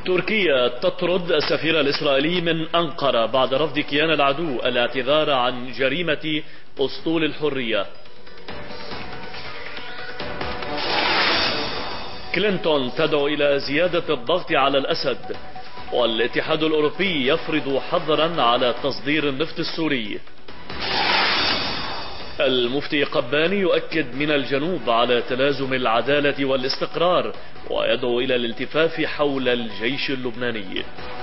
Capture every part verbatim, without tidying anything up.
تركيا تطرد السفير الإسرائيلي من أنقرة بعد رفض كيان العدو الاعتذار عن جريمة أسطول الحرية. كلينتون تدعو إلى زيادة الضغط على الأسد، والاتحاد الأوروبي يفرض حظرا على تصدير النفط السوري. المفتي قباني يؤكد من الجنوب على تلازم العدالة والاستقرار، ويدعو إلى الالتفاف حول الجيش اللبناني.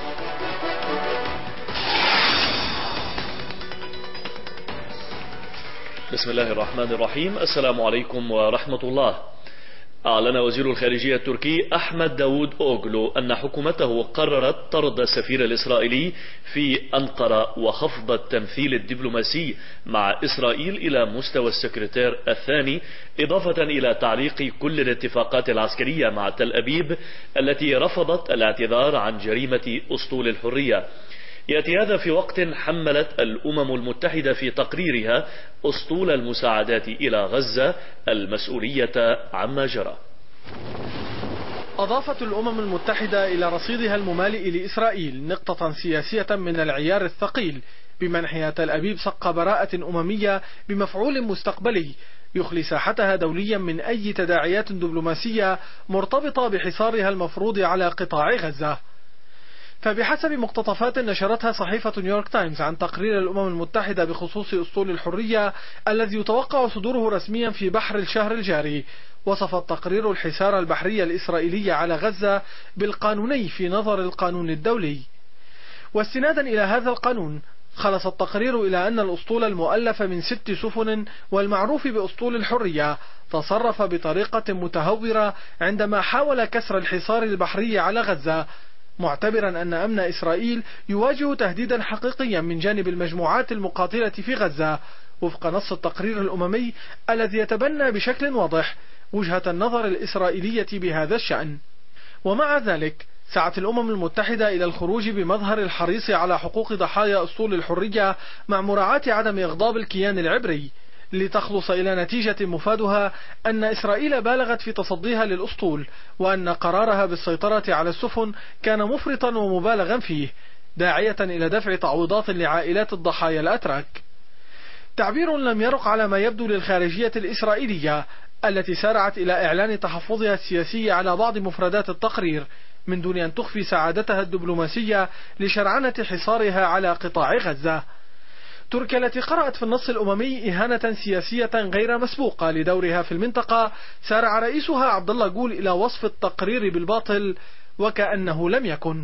بسم الله الرحمن الرحيم. السلام عليكم ورحمة الله. أعلن وزير الخارجية التركي أحمد داود أوغلو أن حكومته قررت طرد السفير الإسرائيلي في أنقرة وخفض التمثيل الدبلوماسي مع إسرائيل إلى مستوى السكرتير الثاني، إضافة إلى تعليق كل الاتفاقات العسكرية مع تل أبيب التي رفضت الاعتذار عن جريمة أسطول الحرية. يأتي هذا في وقت حملت الأمم المتحدة في تقريرها أسطول المساعدات إلى غزة المسؤولية عما جرى. أضافت الأمم المتحدة إلى رصيدها الممالئ لإسرائيل نقطة سياسية من العيار الثقيل بمنحها تل أبيب صك براءة أممية بمفعول مستقبلي يخلي ساحتها دوليا من أي تداعيات دبلوماسية مرتبطة بحصارها المفروض على قطاع غزة. فبحسب مقتطفات نشرتها صحيفة نيويورك تايمز عن تقرير الأمم المتحدة بخصوص أسطول الحرية الذي يتوقع صدوره رسميا في بحر الشهر الجاري، وصف التقرير الحصار البحري الإسرائيلي على غزة بالقانوني في نظر القانون الدولي. واستنادا إلى هذا القانون خلص التقرير إلى أن الأسطول المؤلف من ست سفن والمعروف بأسطول الحرية تصرف بطريقة متهورة عندما حاول كسر الحصار البحري على غزة، معتبرا أن أمن إسرائيل يواجه تهديدا حقيقيا من جانب المجموعات المقاتلة في غزة، وفق نص التقرير الأممي الذي يتبنى بشكل واضح وجهة النظر الإسرائيلية بهذا الشأن. ومع ذلك سعت الأمم المتحدة إلى الخروج بمظهر الحريص على حقوق ضحايا أسطول الحرية مع مراعاة عدم إغضاب الكيان العبري، لتخلص إلى نتيجة مفادها أن إسرائيل بالغت في تصديها للأسطول، وأن قرارها بالسيطرة على السفن كان مفرطا ومبالغا فيه، داعية إلى دفع تعويضات لعائلات الضحايا الأتراك. تعبير لم يرق على ما يبدو للخارجية الإسرائيلية التي سارعت إلى إعلان تحفظها السياسي على بعض مفردات التقرير من دون أن تخفي سعادتها الدبلوماسية لشرعنة حصارها على قطاع غزة. تركيا التي قرأت في النص الأممي إهانة سياسية غير مسبوقة لدورها في المنطقة، سارع رئيسها عبد الله جول إلى وصف التقرير بالباطل وكأنه لم يكن.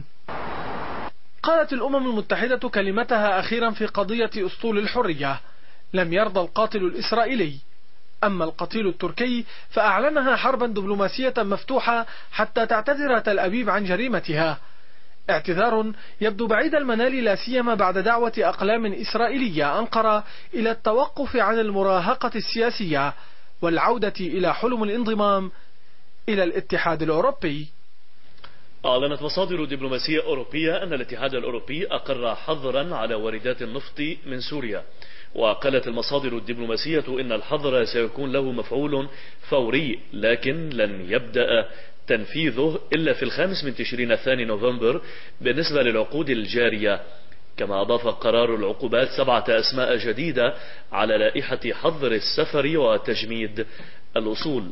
قالت الأمم المتحدة كلمتها أخيرا في قضية أسطول الحرية: لم يرضى القاتل الإسرائيلي، أما القتيل التركي فأعلنها حربا دبلوماسية مفتوحة حتى تعتذر تل أبيب عن جريمتها، اعتذار يبدو بعيد المنال لا سيما بعد دعوة أقلام إسرائيلية أنقرة إلى التوقف عن المراهقة السياسية والعودة إلى حلم الانضمام إلى الاتحاد الأوروبي. أعلنت مصادر دبلوماسية أوروبية أن الاتحاد الأوروبي أقر حظرا على واردات النفط من سوريا، وقالت المصادر الدبلوماسية إن الحظر سيكون له مفعول فوري، لكن لن يبدأ تنفيذه إلا في الخامس من تشرين الثاني نوفمبر بالنسبة للعقود الجارية. كما أضاف قرار العقوبات سبعة أسماء جديدة على لائحة حظر السفر وتجميد الأصول.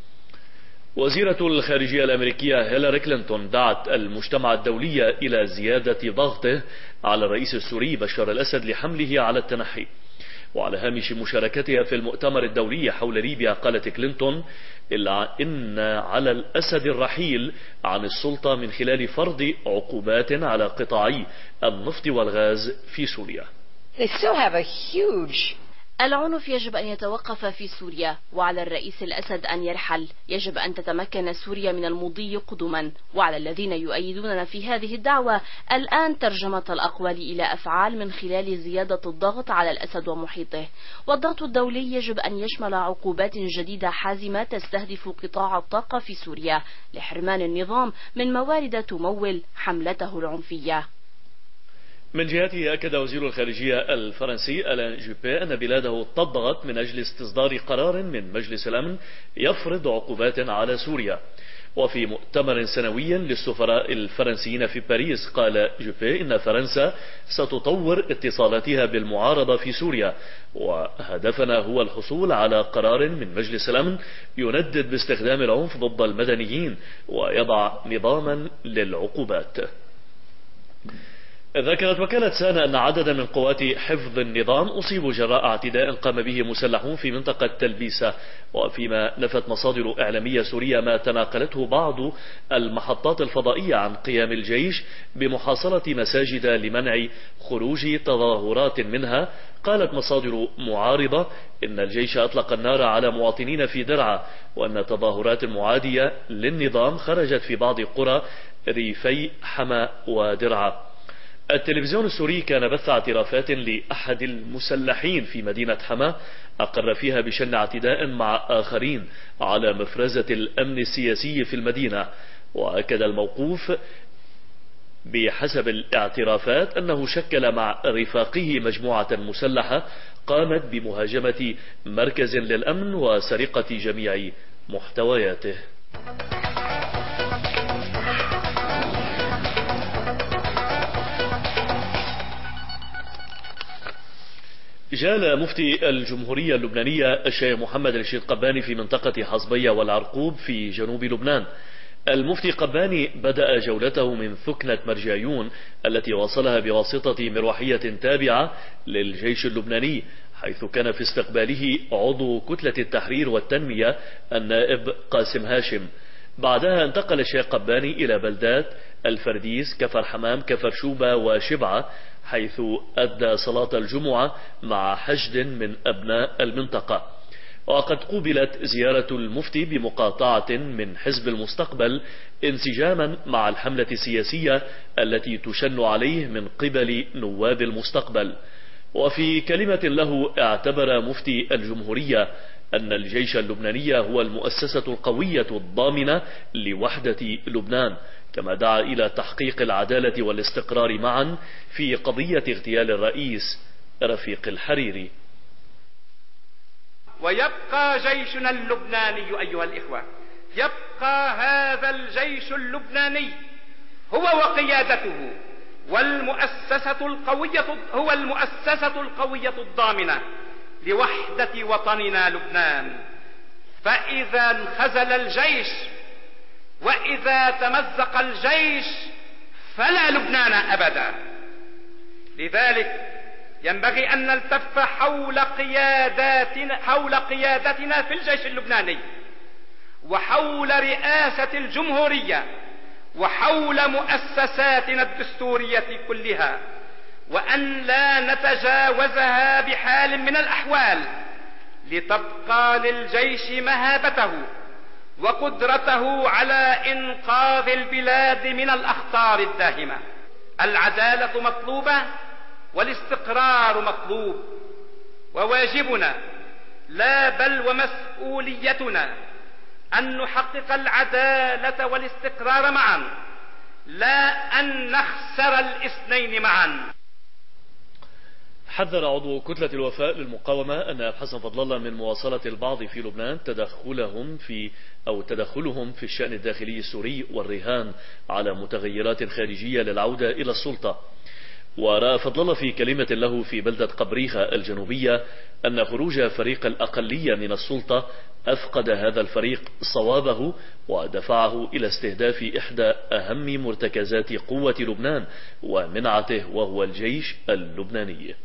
وزيرة الخارجية الأمريكية هيلاري كلينتون دعت المجتمع الدولي إلى زيادة ضغطه على الرئيس السوري بشار الأسد لحمله على التنحي. وعلى هامش مشاركتها في المؤتمر الدولي حول ليبيا قالت كلينتون: إلا إن على الأسد الرحيل عن السلطة من خلال فرض عقوبات على قطاعي النفط والغاز في سوريا. العنف يجب أن يتوقف في سوريا، وعلى الرئيس الأسد أن يرحل. يجب أن تتمكن سوريا من المضي قدما، وعلى الذين يؤيدوننا في هذه الدعوة الآن ترجمة الأقوال إلى أفعال من خلال زيادة الضغط على الأسد ومحيطه. والضغط الدولي يجب أن يشمل عقوبات جديدة حازمة تستهدف قطاع الطاقة في سوريا لحرمان النظام من موارد تمول حملته العنفية. من جهته أكد وزير الخارجية الفرنسي ألان جوبي أن بلاده تضغط من أجل استصدار قرار من مجلس الأمن يفرض عقوبات على سوريا. وفي مؤتمر سنوي للسفراء الفرنسيين في باريس قال جوبي إن فرنسا ستطور اتصالاتها بالمعارضة في سوريا، وهدفنا هو الحصول على قرار من مجلس الأمن يندد باستخدام العنف ضد المدنيين ويضع نظاما للعقوبات. ذكرت وكالة سانا أن عددا من قوات حفظ النظام أصيبوا جراء اعتداء قام به مسلحون في منطقة تلبيسة، وفيما نفت مصادر إعلامية سورية ما تناقلته بعض المحطات الفضائية عن قيام الجيش بمحاصرة مساجد لمنع خروج تظاهرات منها. قالت مصادر معارضة إن الجيش أطلق النار على مواطنين في درعا، وأن تظاهرات معادية للنظام خرجت في بعض قرى ريفي حما ودرعا. التلفزيون السوري كان بث اعترافات لأحد المسلحين في مدينة حما أقر فيها بشن اعتداء مع آخرين على مفرزة الأمن السياسي في المدينة، وأكد الموقوف بحسب الاعترافات أنه شكل مع رفاقه مجموعة مسلحة قامت بمهاجمة مركز للأمن وسرقة جميع محتوياته. جال مفتي الجمهورية اللبنانية الشيخ محمد رشيد قباني في منطقة حصبية والعرقوب في جنوب لبنان. المفتي قباني بدأ جولته من ثكنة مرجعيون التي وصلها بواسطة مروحية تابعة للجيش اللبناني، حيث كان في استقباله عضو كتلة التحرير والتنمية النائب قاسم هاشم. بعدها انتقل الشيخ قباني إلى بلدات الفرديس، كفر حمام، كفر شوبة وشبعة، حيث أدى صلاة الجمعة مع حشد من أبناء المنطقة. وقد قوبلت زيارة المفتي بمقاطعة من حزب المستقبل انسجاما مع الحملة السياسية التي تشن عليه من قبل نواب المستقبل. وفي كلمة له اعتبر مفتي الجمهورية أن الجيش اللبناني هو المؤسسة القوية الضامنة لوحدة لبنان، كما دعا إلى تحقيق العدالة والاستقرار معا في قضية اغتيال الرئيس رفيق الحريري. ويبقى جيشنا اللبناني أيها الإخوة، يبقى هذا الجيش اللبناني هو وقيادته والمؤسسة القوية هو المؤسسة القوية الضامنة لوحدة وطننا لبنان. فإذا انخزل الجيش وإذا تمزق الجيش فلا لبنان أبدا. لذلك ينبغي أن نلتف حول قياداتنا حول قيادتنا في الجيش اللبناني، وحول رئاسة الجمهورية، وحول مؤسساتنا الدستورية كلها، وأن لا نتجاوزها بحال من الأحوال، لتبقى للجيش مهابته وقدرته على إنقاذ البلاد من الأخطار الداهمة. العدالة مطلوبة والاستقرار مطلوب، وواجبنا لا بل ومسؤوليتنا أن نحقق العدالة والاستقرار معا، لا أن نخسر الاثنين معا. حذر عضو كتلة الوفاء للمقاومة النائب حسن فضل الله من مواصلة البعض في لبنان تدخلهم في أو تدخلهم في الشأن الداخلي السوري والرهان على متغيرات خارجية للعودة إلى السلطة. ورأى فضل الله في كلمة له في بلدة قبريخة الجنوبية أن خروج فريق الأقلية من السلطة أفقد هذا الفريق صوابه ودفعه إلى استهداف إحدى أهم مرتكزات قوة لبنان ومنعته، وهو الجيش اللبناني.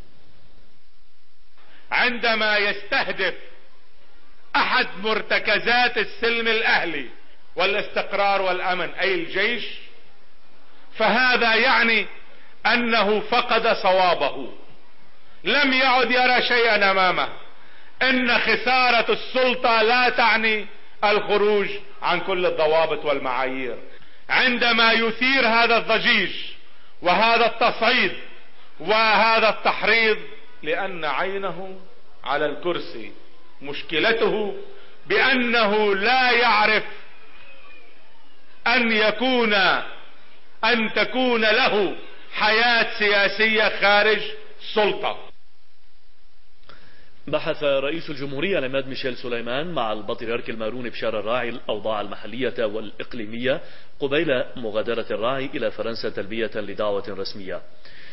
عندما يستهدف أحد مرتكزات السلم الأهلي والاستقرار والأمن أي الجيش، فهذا يعني أنه فقد صوابه، لم يعد يرى شيئا أمامه. إن خسارة السلطة لا تعني الخروج عن كل الضوابط والمعايير. عندما يثير هذا الضجيج وهذا التصعيد وهذا التحريض لأن عينه على الكرسي، مشكلته بأنه لا يعرف أن يكون أن تكون له حياة سياسية خارج السلطة. بحث رئيس الجمهورية العماد ميشيل سليمان مع البطريرك المارون بشار الراعي الأوضاع المحلية والإقليمية قبيل مغادرة الراعي إلى فرنسا تلبية لدعوة رسمية.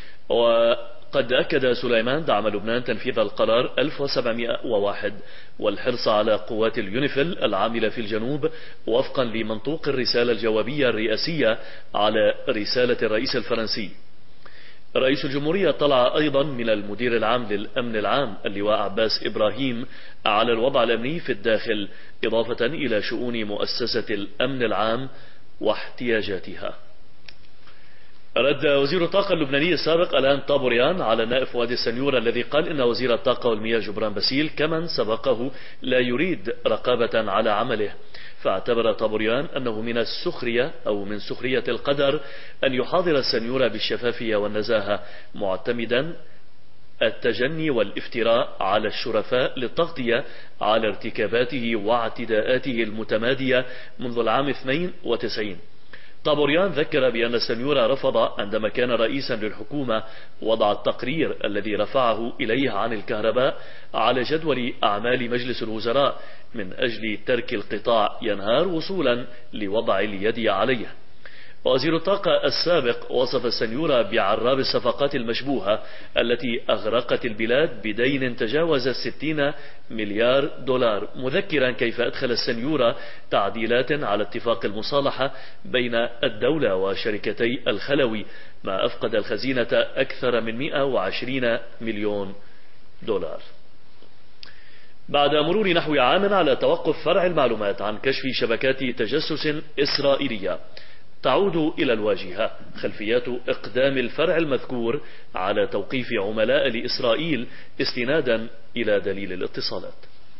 وقد أكد سليمان دعم لبنان تنفيذ القرار ألف وسبعمئة وواحد والحرص على قوات اليونيفيل العاملة في الجنوب وفقا لمنطوق الرسالة الجوابية الرئاسية على رسالة الرئيس الفرنسي. رئيس الجمهورية طلع أيضا من المدير العام للأمن العام اللواء عباس إبراهيم على الوضع الأمني في الداخل إضافة إلى شؤون مؤسسة الأمن العام واحتياجاتها. رد وزير الطاقة اللبناني السابق الآن طابوريان على نائب وادي السنيور الذي قال إن وزير الطاقة والمياه جبران باسيل كمن سبقه لا يريد رقابة على عمله. فاعتبر طابوريان أنه من السخرية أو من سخرية القدر أن يحاضر السنيور بالشفافية والنزاهة معتمدا التجني والافتراء على الشرفاء للتغطية على ارتكاباته واعتداءاته المتمادية منذ العام اثنين وتسعين. طابوريان ذكر بأن السنيور رفض عندما كان رئيسا للحكومة وضع التقرير الذي رفعه إليه عن الكهرباء على جدول أعمال مجلس الوزراء من أجل ترك القطاع ينهار وصولا لوضع اليد عليه. وزير الطاقة السابق وصف السنيورة بعراب الصفقات المشبوهة التي أغرقت البلاد بدين تجاوز الستين مليار دولار، مذكرا كيف أدخل السنيورة تعديلات على اتفاق المصالحة بين الدولة وشركتي الخلوي ما أفقد الخزينة أكثر من مئة وعشرين مليون دولار. بعد مرور نحو عام على توقف فرع المعلومات عن كشف شبكات تجسس إسرائيلية، تعود إلى الواجهة خلفيات إقدام الفرع المذكور على توقيف عملاء لإسرائيل استنادا إلى دليل الاتصالات.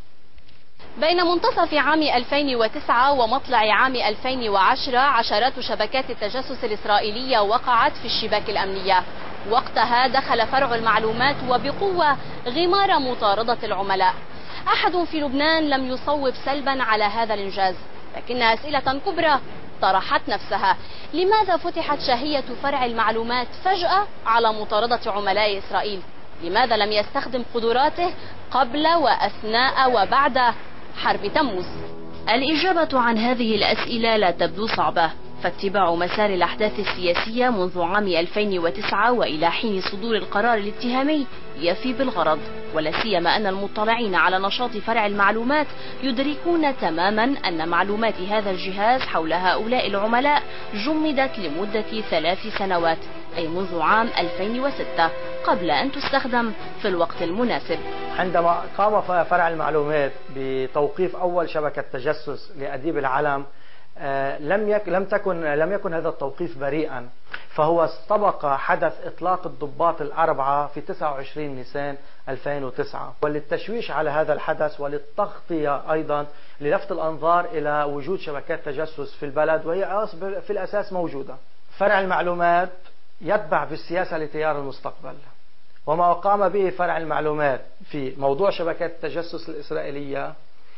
بين منتصف عام ألفين وتسعة ومطلع عام ألفين وعشرة عشرات شبكات التجسس الإسرائيلية وقعت في الشباك الأمنية. وقتها دخل فرع المعلومات وبقوة غمار مطاردة العملاء. أحد في لبنان لم يصوب سلبا على هذا الإنجاز، لكن أسئلة كبرى طرحت نفسها. لماذا فتحت شهية فرع المعلومات فجأة على مطاردة عملاء إسرائيل؟ لماذا لم يستخدم قدراته قبل وأثناء وبعد حرب تموز؟ الإجابة عن هذه الأسئلة لا تبدو صعبة، فاتباع مسار الأحداث السياسية منذ عام ألفين وتسعة وإلى حين صدور القرار الاتهامي يفي بالغرض، ولا سيما أن المطلعين على نشاط فرع المعلومات يدركون تماما أن معلومات هذا الجهاز حول هؤلاء العملاء جمدت لمدة ثلاث سنوات، أي منذ عام ألفين وستة، قبل أن تستخدم في الوقت المناسب. عندما قام فرع المعلومات بتوقيف أول شبكة تجسس لأديب العلم، لم يك لم تكن لم يكن هذا التوقيف بريئا، فهو استبق حدث إطلاق الضباط الأربعة في تسعة وعشرين نيسان ألفين وتسعة، وللتشويش على هذا الحدث وللتغطية أيضا للفت الأنظار إلى وجود شبكات تجسس في البلد، وهي في الأساس موجودة. فرع المعلومات يتبع بالسياسة لتيار المستقبل، وما قام به فرع المعلومات في موضوع شبكات التجسس الإسرائيلية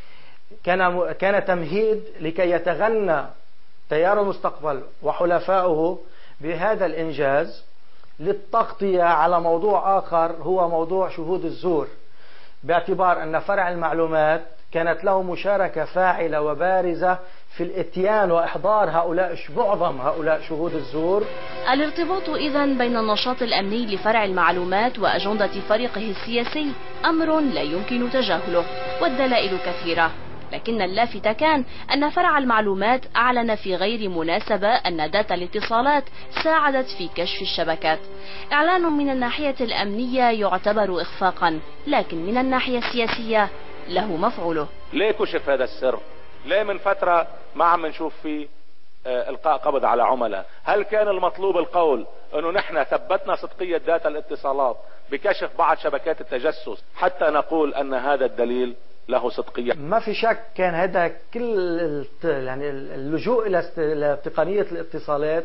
كان كان تمهيد لكي يتغنى تيار المستقبل وحلفائه بهذا الإنجاز للتغطية على موضوع آخر هو موضوع شهود الزور، باعتبار أن فرع المعلومات كانت له مشاركة فاعلة وبارزة في الاتيان وإحضار هؤلاء معظم هؤلاء شهود الزور. الارتباط إذن بين النشاط الأمني لفرع المعلومات وأجندة فريقه السياسي أمر لا يمكن تجاهله، والدلائل كثيرة، لكن اللافت كان أن فرع المعلومات أعلن في غير مناسبة أن داتا الاتصالات ساعدت في كشف الشبكات. إعلان من الناحية الأمنية يعتبر إخفاقا، لكن من الناحية السياسية له مفعوله. ليه كشف هذا السر؟ ليه من فترة ما عم نشوف فيه إلقاء قبض على عملاء؟ هل كان المطلوب القول أنه نحن ثبتنا صدقية داتا الاتصالات بكشف بعض شبكات التجسس حتى نقول أن هذا الدليل له صدقية؟ ما في شك كان هذا كل يعني اللجوء إلى تقنية الاتصالات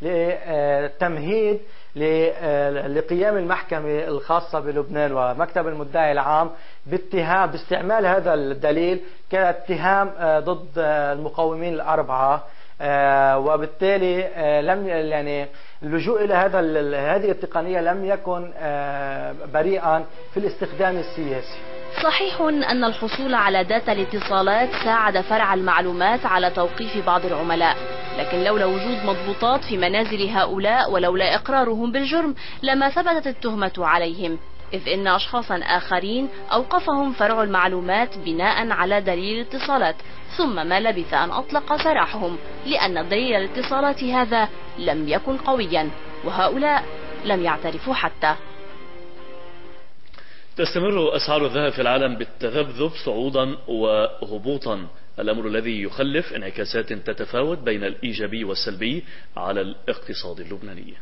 لتمهيد لقيام المحكمة الخاصة بلبنان ومكتب المدعي العام باتهام باستعمال هذا الدليل كاتهام ضد المقاومين الأربعة، وبالتالي لم يعني اللجوء إلى هذا هذه التقنية لم يكن بريئا في الاستخدام السياسي. صحيح أن الحصول على داتا الاتصالات ساعد فرع المعلومات على توقيف بعض العملاء، لكن لولا وجود مضبوطات في منازل هؤلاء ولولا إقرارهم بالجرم لما ثبتت التهمة عليهم، إذ إن أشخاصا آخرين أوقفهم فرع المعلومات بناء على دليل الاتصالات، ثم ما لبث أن أطلق سراحهم لأن دليل الاتصالات هذا لم يكن قويا، وهؤلاء لم يعترفوا حتى. تستمر أسعار الذهب في العالم بالتذبذب صعودا وهبوطا، الأمر الذي يخلف انعكاسات تتفاوت بين الإيجابي والسلبي على الاقتصاد اللبناني.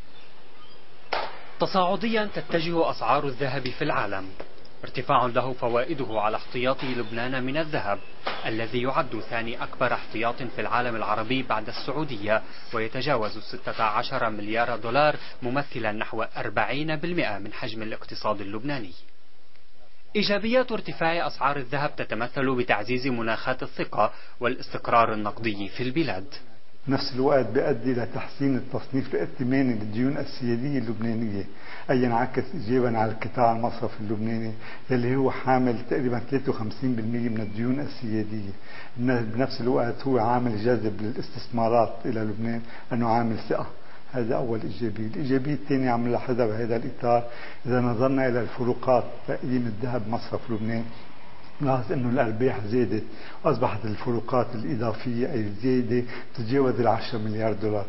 تصاعديا تتجه أسعار الذهب في العالم، ارتفاع له فوائده على احتياطي لبنان من الذهب الذي يعد ثاني أكبر احتياط في العالم العربي بعد السعودية، ويتجاوز ستة عشر مليار دولار ممثلا نحو أربعين بالمئة من حجم الاقتصاد اللبناني. إيجابيات ارتفاع أسعار الذهب تتمثل بتعزيز مناخات الثقة والاستقرار النقدي في البلاد. نفس الوقت بيؤدي لتحسين التصنيف الائتماني للديون السيادية اللبنانية، أي ينعكس إيجابا على القطاع المصرفي اللبناني يلي هو حامل تقريبا ثلاثة وخمسين بالمئة من الديون السيادية. بنفس الوقت هو عامل جاذب للاستثمارات إلى لبنان لأنه عامل ثقة. هذا أول إيجابية. الإيجابية الثانية عم نلاحظها بهذا الإطار إذا نظرنا إلى الفروقات تقييم الذهب مصرف لبنان، نلاحظ أنه الأرباح زادت وأصبحت الفروقات الإضافية أي الزيادة تتجاوز العشرة مليار دولار.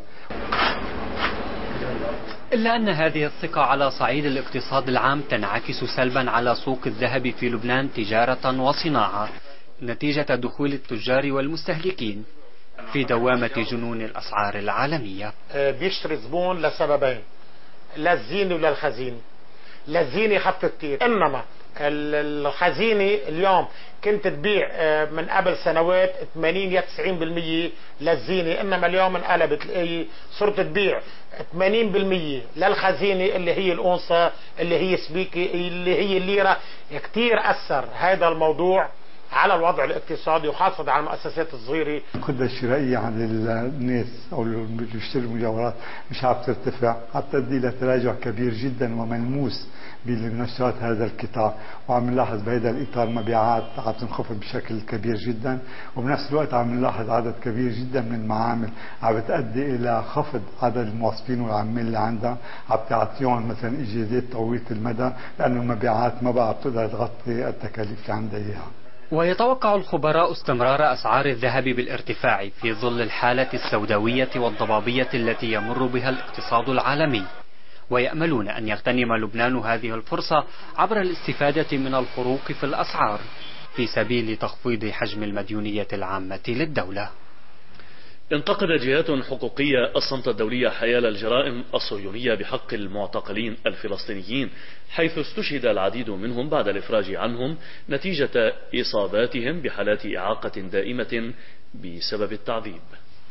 إلا أن هذه الثقة على صعيد الاقتصاد العام تنعكس سلبا على سوق الذهب في لبنان تجارة وصناعة نتيجة دخول التجار والمستهلكين في دوامة جنون الأسعار العالمية. بيشتري زبون لسببين، للزينة وللخزينة. للزينة خف كتير، إنما الخزينة اليوم كنت تبيع من قبل سنوات ثمانين إلى تسعين بالمئة للزينة، إنما اليوم انقلبت صرت تبيع ثمانين بالمئة للخزينة اللي هي الأونصة اللي هي سبيكة اللي هي الليرة. كتير أثر هذا الموضوع على الوضع الاقتصادي وخاصة على المؤسسات الصغيرة. القدرة الشرائية عند الناس أو اللي بيشتروا مجوهرات مش عم ترتفع، عم تؤدي إلى تراجع كبير جدا وملموس بنشاط هذا القطاع، وعم نلاحظ بهذا الإطار مبيعات عم تنخفض بشكل كبير جدا، وبنفس الوقت عم نلاحظ عدد كبير جدا من المعامل عم بتؤدي إلى خفض عدد الموظفين والعمال اللي عندها، عم تعطيهم مثلا إجازات طويلة المدى لأنه المبيعات ما بقى بتقدر تغطي التكاليف اللي عندها إياها. ويتوقع الخبراء استمرار أسعار الذهب بالارتفاع في ظل الحالة السوداوية والضبابية التي يمر بها الاقتصاد العالمي، ويأملون أن يغتنم لبنان هذه الفرصة عبر الاستفادة من الفروق في الأسعار في سبيل تخفيض حجم المديونية العامة للدولة. انتقدت جهات حقوقية الصمت الدولي حيال الجرائم الصهيونية بحق المعتقلين الفلسطينيين، حيث استشهد العديد منهم بعد الإفراج عنهم نتيجة إصاباتهم بحالات إعاقة دائمة بسبب التعذيب.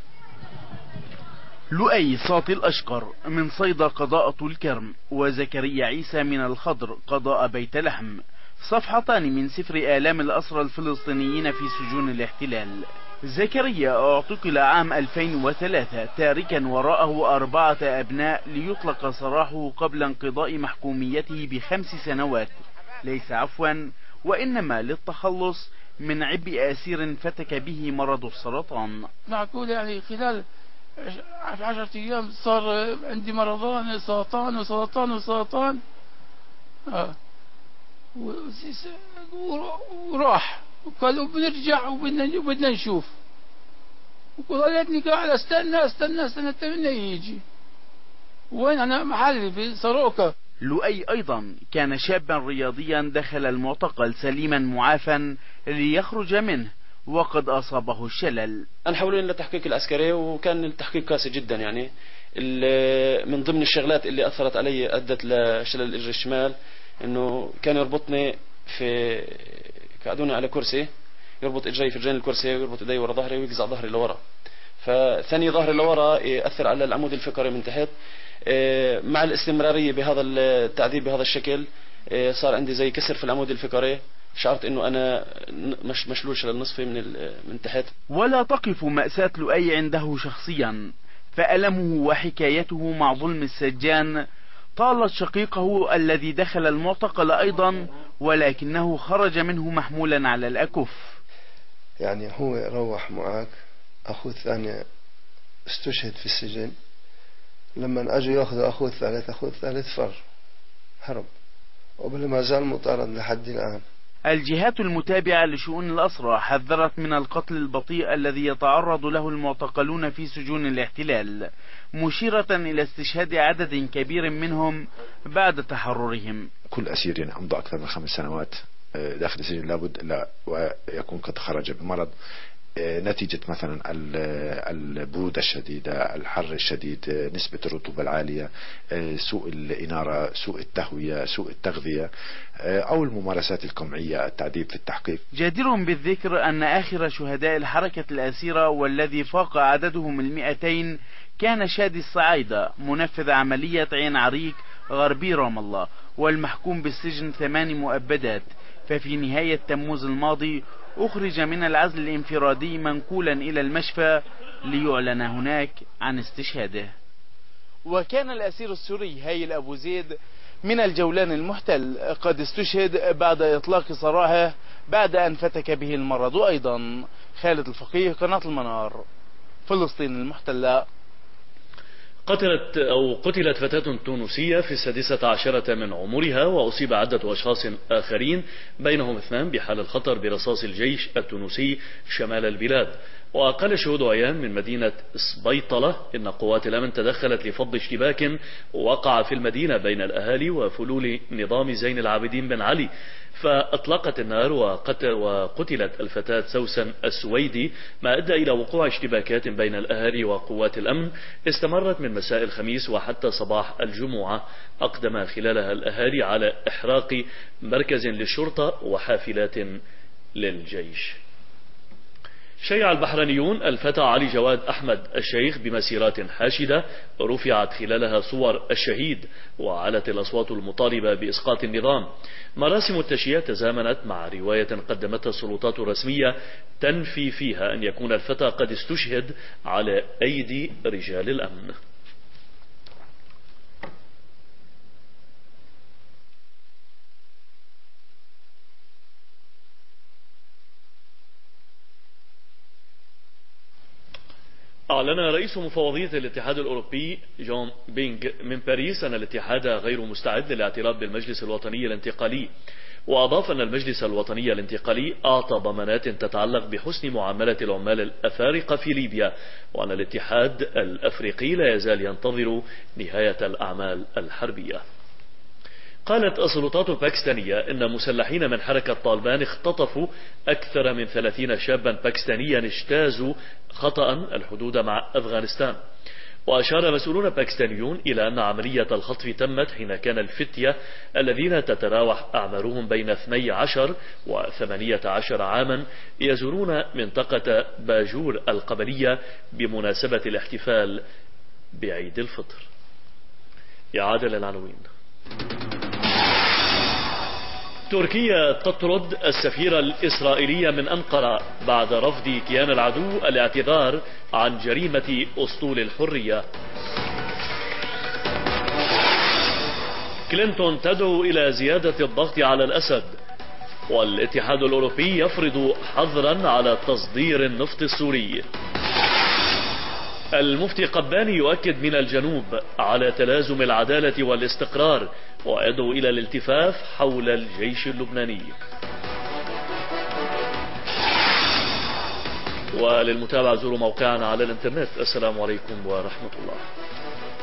لؤي صاطي الأشقر من صيدا قضاء طول كرم، وزكريا عيسى من الخضر قضاء بيت لحم، صفحتان من سفر آلام الأسرى الفلسطينيين في سجون الاحتلال. زكريا اعتقل عام ألفين وثلاثة تاركا وراءه أربعة أبناء ليطلق سراحه قبل انقضاء محكوميته بخمس سنوات، ليس عفوا وإنما للتخلص من عبء أسير فتك به مرض السرطان. معقول يعني خلال عشرة أيام صار عندي مرضان، سرطان وسرطان وسرطان آه. وراح وقالوا بنرجع وبدنا وبدنا نشوف، وقالتني قاعد استنى استنى استنى منه يجي، وين انا محلي في سروكة. لؤي ايضا كان شابا رياضيا دخل المعتقل سليما معافا ليخرج منه وقد اصابه الشلل. انحولوا للتحقيق العسكري وكان التحقيق قاسي جدا، يعني من ضمن الشغلات اللي اثرت علي ادت لشلل الاجر الشمال انه كان يربطني في قعدوني على كرسي، يربط اجري في رجلين الكرسي ويربط ايدي ورا ظهري ويقزع ظهري لورا، فثاني ظهري لورا ياثر على العمود الفقري من تحت. مع الاستمراريه بهذا التعذيب بهذا الشكل صار عندي زي كسر في العمود الفقري، شعرت انه انا مش مشلول شلل نصفي من من تحت. ولا تقف مأساة لؤي عنده شخصيا، فألمه وحكايته مع ظلم السجان طالت شقيقه الذي دخل المعتقل أيضا ولكنه خرج منه محمولا على الأكف. يعني هو روح معك، أخوه الثاني استشهد في السجن، لما أجوا يأخذوا أخوه الثالث أخوه الثالث فر هرب وبل زال مطارد لحد الآن. الجهات المتابعة لشؤون الأسرى حذرت من القتل البطيء الذي يتعرض له المعتقلون في سجون الاحتلال، مشيرة إلى استشهاد عدد كبير منهم بعد تحررهم. كل أسير يعني أمضى أكثر من خمس سنوات داخل السجن لابد لا ويكون قد خرج بمرض نتيجة مثلا البرودة الشديدة، الحر الشديد، نسبة الرطوبة العالية، سوء الإنارة، سوء التهوية، سوء التغذية، أو الممارسات القمعية، التعذيب في التحقيق. جدير بالذكر أن آخر شهداء الحركة الأسيرة والذي فاق عددهم المئتين كان شادي الصعايدة، منفذ عملية عين عريق غربي رام الله، والمحكوم بالسجن ثمان مؤبدات. ففي نهاية تموز الماضي أخرج من العزل الانفرادي منقولا إلى المشفى ليعلن هناك عن استشهاده. وكان الأسير السوري هايل أبو زيد من الجولان المحتل قد استشهد بعد إطلاق سراحه بعد أن فتك به المرض. أيضا خالد الفقيه، قناة المنار، فلسطين المحتلة. قتلت أو قتلت فتاة تونسية في السادسة عشرة من عمرها، وأصيب عدة أشخاص آخرين بينهم اثنان بحال الخطر برصاص الجيش التونسي شمال البلاد. وقال شهود عيان من مدينة سبيطلة إن قوات الأمن تدخلت لفض اشتباك وقع في المدينة بين الأهالي وفلول نظام زين العابدين بن علي، فأطلقت النار وقتل وقتلت الفتاة سوسن السويدي، ما أدى إلى وقوع اشتباكات بين الأهالي وقوات الأمن استمرت من مساء الخميس وحتى صباح الجمعة، أقدم خلالها الأهالي على إحراق مركز للشرطة وحافلات للجيش. شيع البحرينيون الفتى علي جواد أحمد الشيخ بمسيرات حاشدة رفعت خلالها صور الشهيد وعلت الأصوات المطالبة بإسقاط النظام. مراسم التشييع تزامنت مع رواية قدمتها السلطات الرسمية تنفي فيها أن يكون الفتى قد استشهد على أيدي رجال الأمن. أعلن رئيس مفوضية الاتحاد الأوروبي جون بينغ من باريس أن الاتحاد غير مستعد للاعتراف بالمجلس الوطني الانتقالي، وأضاف أن المجلس الوطني الانتقالي أعطى ضمانات تتعلق بحسن معاملة العمال الأفارقة في ليبيا، وأن الاتحاد الأفريقي لا يزال ينتظر نهاية الأعمال الحربية. قالت السلطات الباكستانية إن مسلحين من حركة طالبان اختطفوا أكثر من ثلاثين شابا باكستانيا اجتازوا خطأ الحدود مع أفغانستان. وأشار مسؤولون باكستانيون إلى أن عملية الخطف تمت حين كان الفتية الذين تتراوح أعمارهم بين اثني عشر وثمانية عشر عاما يزورون منطقة باجور القبلية بمناسبة الاحتفال بعيد الفطر. إعادة للعناوين. تركيا تطرد السفير الإسرائيلي من أنقرة بعد رفض كيان العدو الاعتذار عن جريمة أسطول الحرية. كلينتون تدعو إلى زيادة الضغط على الأسد. والاتحاد الأوروبي يفرض حظرا على تصدير النفط السوري. المفتي قباني يؤكد من الجنوب على تلازم العدالة والاستقرار ويدعو إلى الالتفاف حول الجيش اللبناني. وللمتابعة زوروا موقعنا على الانترنت. السلام عليكم ورحمة الله.